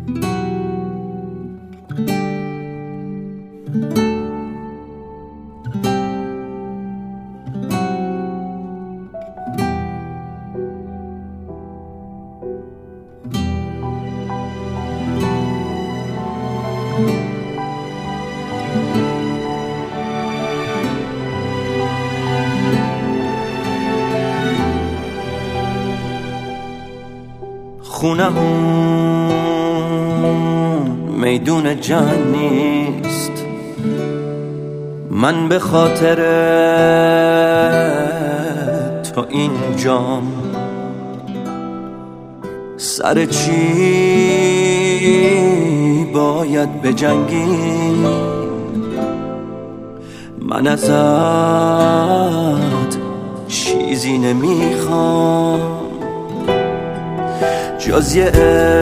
خونمون میدون جنگ نیست، من به خاطر تو اینجام. سر چی باید بجنگی؟ من ازت چیزی نمیخوام جز یه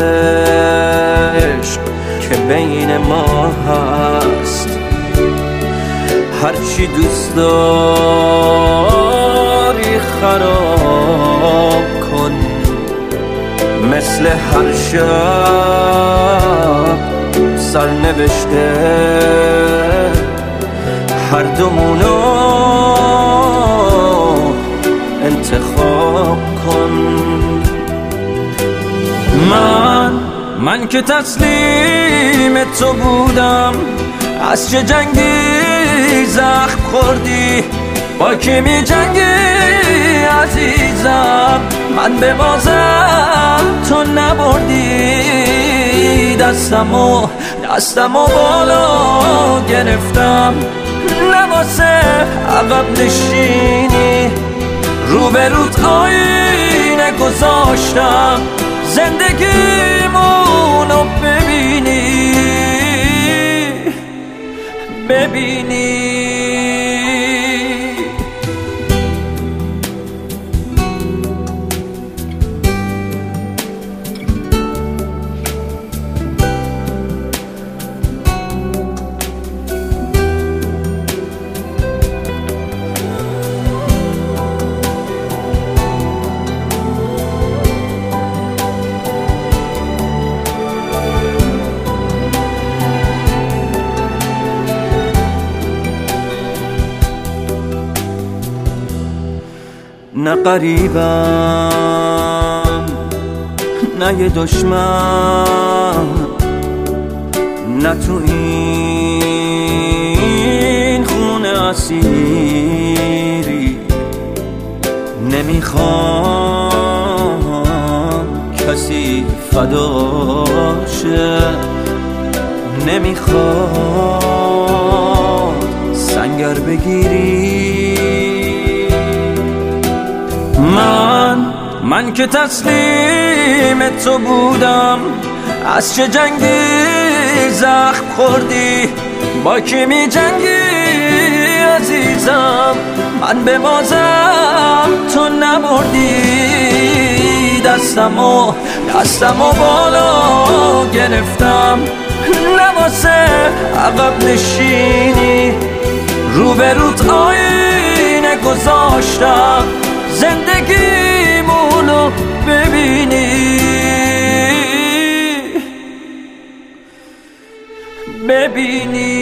عشق که بین ما هست. هرچی دوست داری خراب کن، مثل هر شب سرنوشته هر دومونو انتخاب کن. من که تسلیم تو بودم، از چه جنگی زخم خوردی؟ با کی می جنگی عزیزم؟ من به بازم تو نبردی. دستمو بالا گرفتم، نواسه عقب نشینی، روبروت آینه گذاشتم زندگیمونو ببینی. نه قریبم نه یه دشمن، نه تو این خونه اسیری. نمیخوام کسی فداشه، نمیخوام سنگر بگیری. من که تسلیم تو بودم، از چه جنگی زخم خوردی؟ با کی می جنگی عزیزم؟ من به بازم تو نبردی. دستمو بالا گرفتم، نواسه عقب نشینی، روبروت آینه گذاشتم زندگیمونو ببینی.